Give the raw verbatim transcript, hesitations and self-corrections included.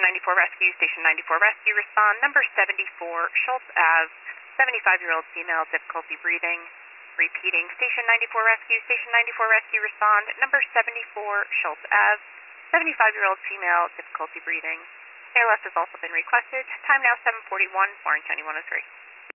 ninety-four Rescue, Station ninety-four Rescue, respond. Number seventy-four, Schultz Ave, seventy-five-year-old female, difficulty breathing. Repeating, Station ninety-four Rescue, Station ninety-four Rescue, respond. Number seventy-four, Schultz Ave, seventy-five-year-old female, difficulty breathing. A L S has also been requested. Time now seven forty-one, Warren County one oh three.